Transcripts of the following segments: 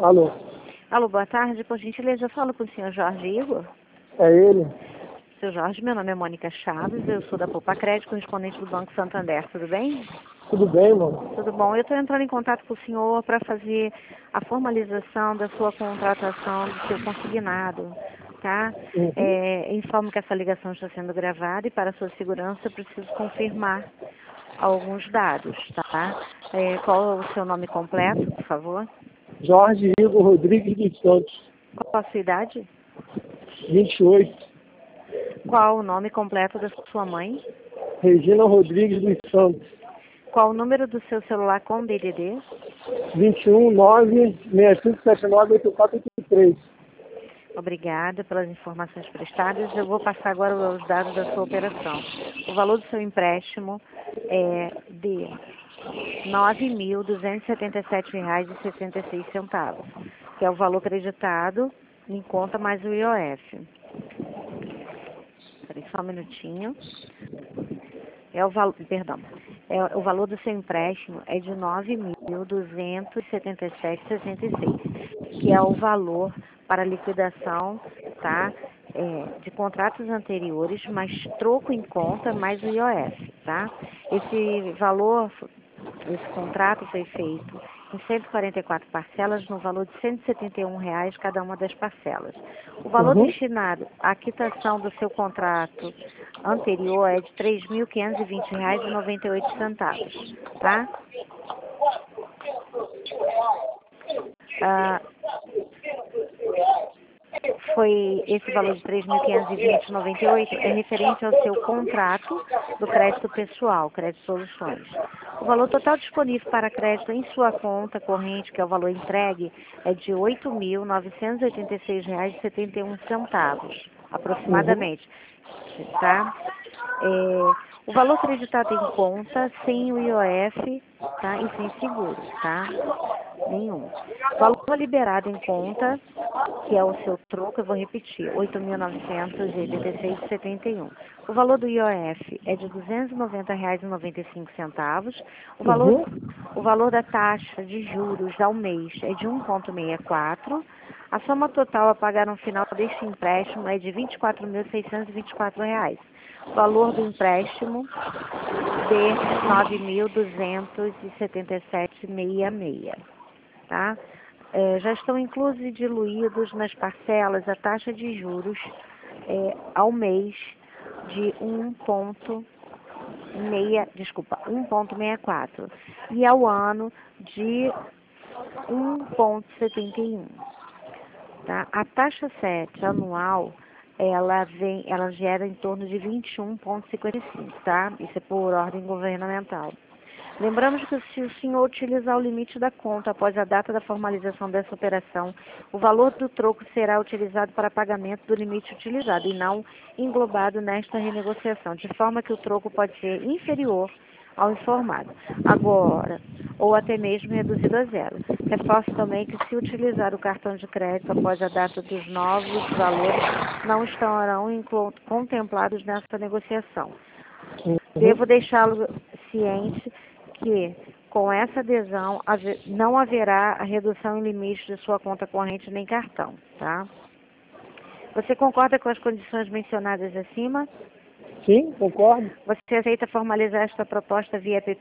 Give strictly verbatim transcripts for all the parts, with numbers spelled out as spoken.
Alô, Alô, boa tarde. Por gentileza, eu falo com o senhor Jorge Igor. é ele? Seu Jorge, meu nome é Mônica Chaves, eu sou da Poupa Crédito, correspondente do Banco Santander, tudo bem? Tudo bem, mano? Tudo bom. Eu estou entrando em contato com o senhor para fazer a formalização da sua contratação do seu consignado, tá? Uhum. É, informo que essa ligação está sendo gravada e para sua segurança eu preciso confirmar alguns dados, tá? É, qual é o seu nome completo, por favor? Jorge Igor Rodrigues dos Santos, Qual a sua idade? vinte e oito. Qual o nome completo da sua mãe? Regina Rodrigues dos Santos, Qual o número do seu celular com D D D? vinte e um, nove, seis cinco sete nove, oito quatro oito três. Obrigada pelas informações prestadas. Eu vou passar agora os dados da sua operação. O valor do seu empréstimo é de nove mil duzentos e setenta e sete reais e sessenta e seis centavos, que é o valor creditado em conta mais o I O F. Espera só um minutinho. É o valor, perdão, é, o valor do seu empréstimo é de nove mil duzentos e setenta e sete reais e sessenta e seis centavos, que é o valor para liquidação, tá, é, de contratos anteriores, mais troco em conta, mais o I O F, tá? Esse valor, esse contrato foi feito em cento e quarenta e quatro parcelas, no valor de cento e setenta e um reais cada uma das parcelas. O valor Uhum. destinado à quitação do seu contrato anterior é de três mil quinhentos e vinte reais e noventa e oito centavos, tá? Ah, foi esse valor de três mil quinhentos e vinte reais e noventa e oito centavos é referente ao seu contrato do crédito pessoal, Crédito Soluções. O valor total disponível para crédito em sua conta corrente, que é o valor entregue, é de oito mil novecentos e oitenta e seis reais e setenta e um centavos, aproximadamente, tá? É, o valor acreditado em conta, sem o I O F, tá? E sem seguro, tá? Nenhum. Valor liberado em conta, que é o seu troco, eu vou repetir, oito mil novecentos e oitenta e seis reais e setenta e um centavos. O valor do I O F é de duzentos e noventa reais e noventa e cinco centavos. O valor, Uhum. o valor da taxa de juros ao mês é de um vírgula sessenta e quatro. A soma total a pagar no final deste empréstimo é de vinte e quatro mil seiscentos e vinte e quatro reais. O valor do empréstimo de nove mil duzentos e setenta e sete reais e sessenta e seis centavos. Tá? É, já estão inclusos e diluídos nas parcelas a taxa de juros é, ao mês de um ponto seis, desculpa, um vírgula sessenta e quatro e ao ano de um vírgula setenta e um. Tá? A taxa sete anual ela vem, ela gera em torno de vinte e um vírgula cinquenta e cinco, tá? Isso é por ordem governamental. Lembramos que se o senhor utilizar o limite da conta após a data da formalização dessa operação, o valor do troco será utilizado para pagamento do limite utilizado e não englobado nesta renegociação, de forma que o troco pode ser inferior ao informado, agora, ou até mesmo reduzido a zero. Reforço também que se utilizar o cartão de crédito após a data dos novos valores, não estarão contemplados nessa negociação. Uhum. Devo deixá-lo ciente que, com essa adesão, não haverá a redução em limite de sua conta corrente nem cartão, tá? Você concorda com as condições mencionadas acima? Sim, concordo. Você aceita formalizar esta proposta via app?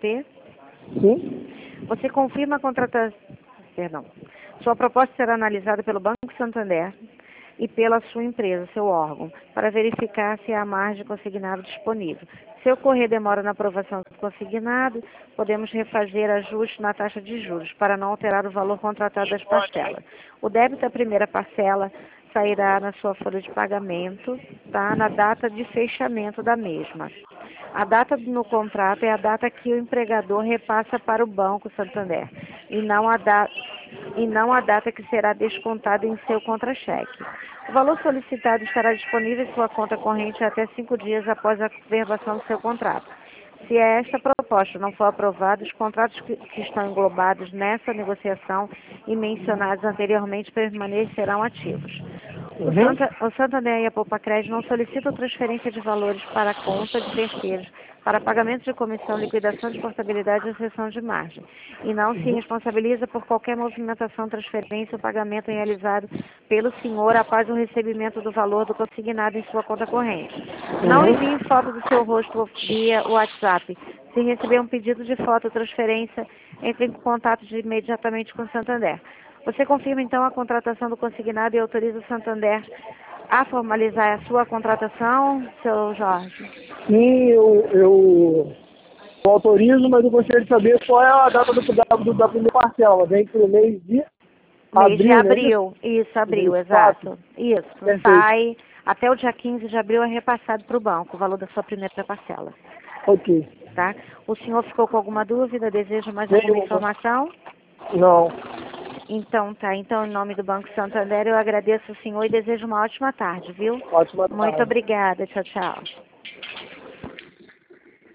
Sim. Você confirma a contratação... Perdão. Sua proposta será analisada pelo Banco Santander e pela sua empresa, seu órgão, para verificar se há margem de consignado disponível. Se ocorrer demora na aprovação do consignado, podemos refazer ajuste na taxa de juros, para não alterar o valor contratado das parcelas. O débito da primeira parcela sairá na sua folha de pagamento, tá? Na data de fechamento da mesma. A data no contrato é a data que o empregador repassa para o Banco Santander, e não a data e não a data que será descontada em seu contra-cheque. O valor solicitado estará disponível em sua conta corrente até cinco dias após a conversação do seu contrato. Se esta proposta não for aprovada, os contratos que, que estão englobados nessa negociação e mencionados anteriormente permanecerão ativos. O, Uhum. Santa, o Santander e a Poupa Crédito não solicitam transferência de valores para a conta de terceiros para pagamento de comissão, liquidação de portabilidade e cessão de margem. E não se responsabiliza por qualquer movimentação, transferência ou pagamento realizado pelo senhor após o recebimento do valor do consignado em sua conta corrente. Não envie foto do seu rosto via WhatsApp. Se receber um pedido de foto ou transferência, entre em contato de imediatamente com o Santander. Você confirma então a contratação do consignado e autoriza o Santander a formalizar a sua contratação, seu Jorge? Sim, eu, eu, eu autorizo, mas eu gostaria de saber qual é a data do, da, do, da primeira parcela. Vem para o mês de Mês abril, de né? abril, isso, abril, Mês exato. Isso, Perfeito. sai até o dia quinze de abril é repassado para o banco, o valor da sua primeira parcela, Ok. tá? O senhor ficou com alguma dúvida, deseja mais Nenhuma. alguma informação? Não. Então tá, então em nome do Banco Santander eu agradeço o senhor e desejo uma ótima tarde, viu? Ótima Muito tarde. obrigada, tchau, tchau.